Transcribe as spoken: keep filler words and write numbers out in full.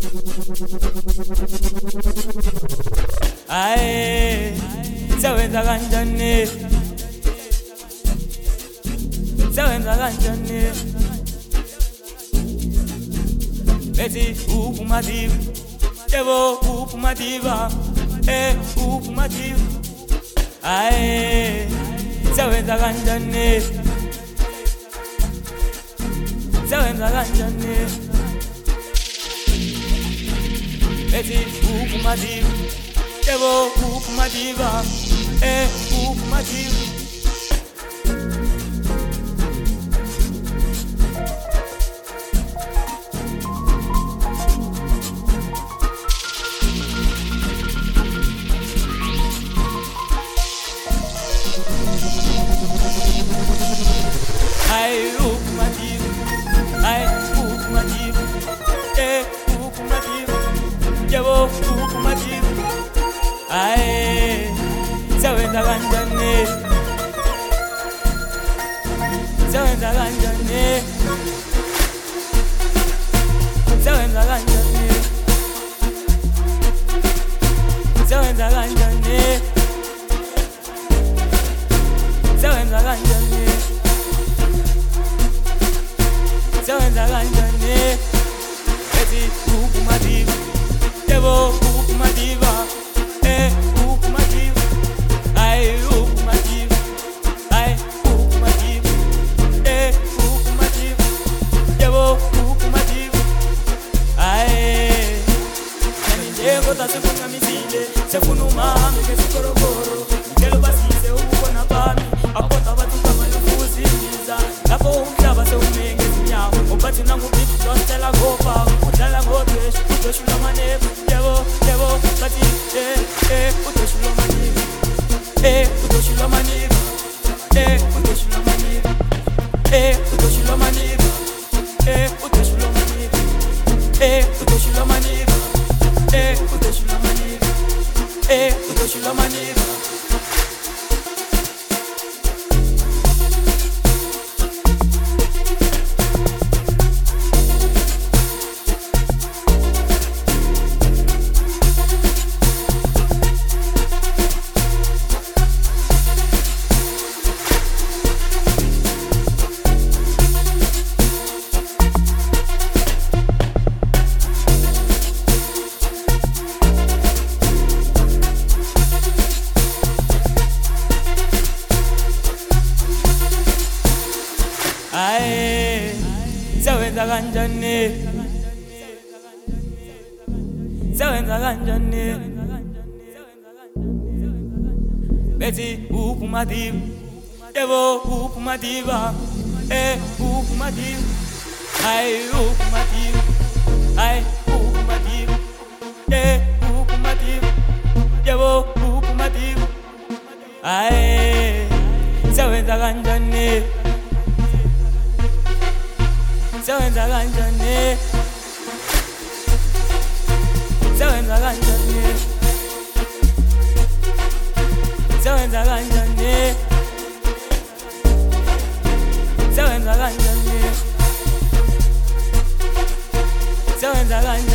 Aye, sewenza kanjani? Sewenza kanjani? Beti uphuma diva, yebo uphuma diva, eh uphuma diva. Aye, sewenza kanjani? Sewenza kanjani? Beti uphuma diva, yebo uphuma diva, eh uphuma diva. Ay, uphuma diva, ay uphuma diva, eh uphuma diva, yebo uphuma diva. Ay, sewenza kanjani? Sewenza kanjani? Sewenza kanjani? Sewenza kanjani? Sewenza kanjani? Sewenza kanjani? Eti uphuma diva, yebo uphuma diva, eh uphuma diva. Ay uphuma diva, ay uphuma diva, eh uphuma diva, yebo uphuma diva. Ay, nani njeko tasifuna misile, sefuna umami ngesikorokoro, ngelo basise ubukona bami, akota bathu kamayofuziliza, lapho umhlaba sewumenge zinyawo, obathi nangubithi dostela ngoba, udlala ngodweshi, udweshi lwamanebe, yebo, yebo, bathi, eh, eh, udweshi lwamanebe, eh, udweshi lwamanebe, eh, udweshi lwamanebe, eh, udweshi lwamanebe, eh, udweshi lwamanebe, eh, udweshi lwamanebe, eh, udweshi lwamanebe, eh, udweshi lwamanebe. Aye, sewenza kanjani? Sewenza kanjani? Beti uphuma diva, yebo uphuma diva, eh uphuma diva. Ay uphuma diva, ay uphuma diva, eh uphuma diva, yebo uphuma diva. Ay, sewenza kanjani? Sewenza kanjani? Sewenza kanjani? Sewenza kanjani? Sewenza kanjani? Sewenza kanjani?